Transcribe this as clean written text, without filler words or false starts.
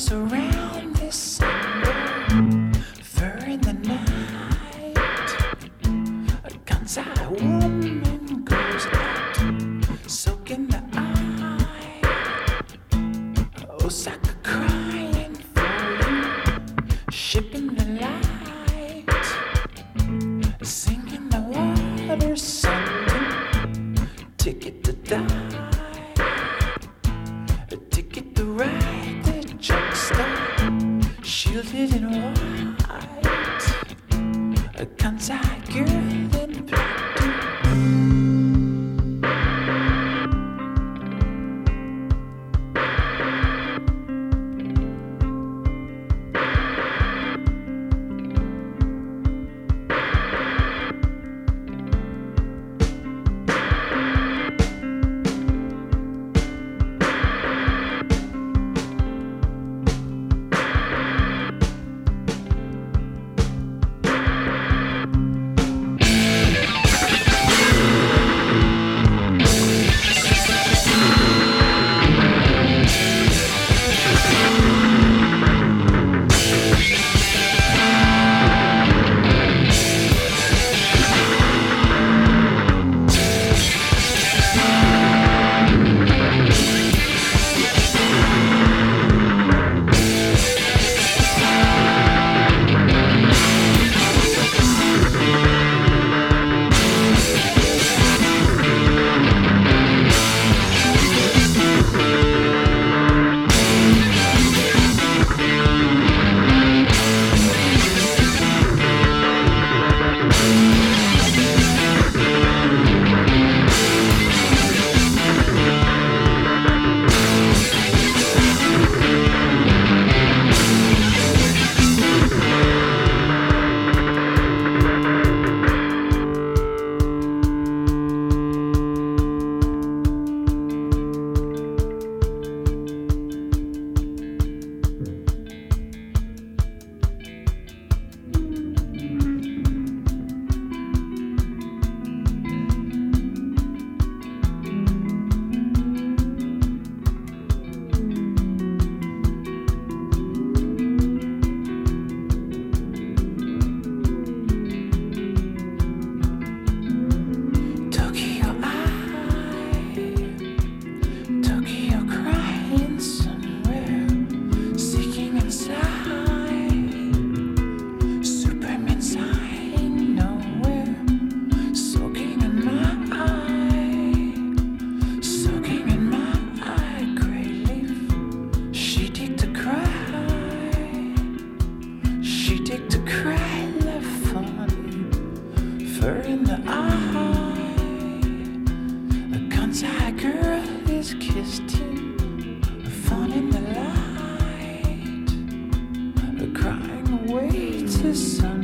dance around December, fur in the night. A gun-side woman goes out, soaking the eye. Osaka crying for you, shipping the light, singing the water, sending ticket to die. A ticket to ride the drugstore, shielded in white. A kansai girl in black. Fur in the eye, the kansai girl is kissed him, fun in the light, crying away to sun.